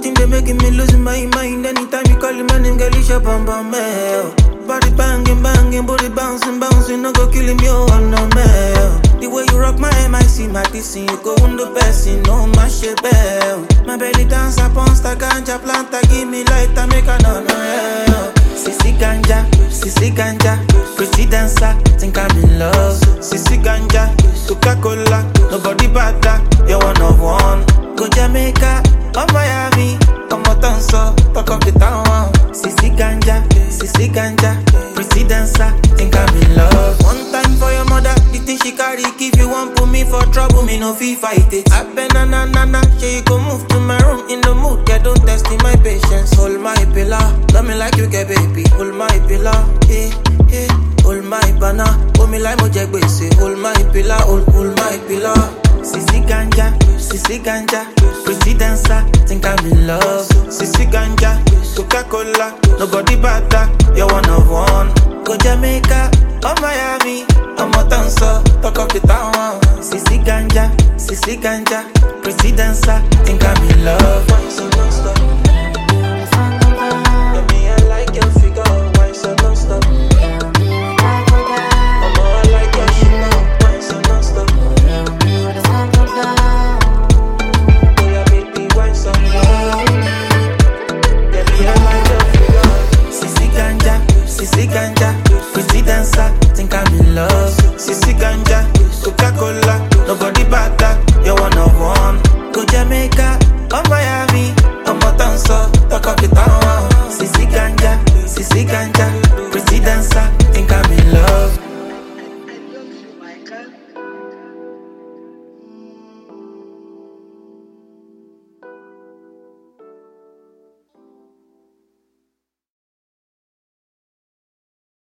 thing they making me lose my mind. Anytime you call him, my name, girl, it's your bum bum mail. Body banging, banging, body bouncing, bouncing, no go killing me, oh, no mail. The way you rock my MIC, my DC, you go on the best, you know my shit bell. My belly dance upon sta ganja planta, give me light, I make a no. Sissy ganja, pretty dancer, think I'm in love. Sissy ganja, Coca-Cola, nobody better, you're one of one. Go Jamaica, or Miami, I'm a dancer, talk of the town. Sissy ganja, pretty dancer, think I'm in love. One time for your mother, the thing she carry, if you want put me for trouble, me no fee fight it. I been na, she go move to my room in the mood, yeah, don't test in my patience. Hold my pillar, love me like you get baby, hold my pillar, hold my banana, hold me like Mojagbe, say hold my pillar, hold my pillar. Sissy ganja, pretty dancer, think I'm in love. Sissy ganja, Coca-Cola, nobody better, you're one of one. Go Jamaica, or Miami, I'm a dancer, talk of the town. Sissy ganja, pretty dancer, think I'm in love. Let me I like your figure, why so non-stop? I like your sugar, why so non-stop? Oh yeah, baby, why so non-stop? Let me I like your figure. Sissy ganja, pretty dancer, think I'm in love. Sissy ganja, Coca-Cola, nobody better, you're one of one. Go Jamaica, or Miami, I'm a dancer, talk of the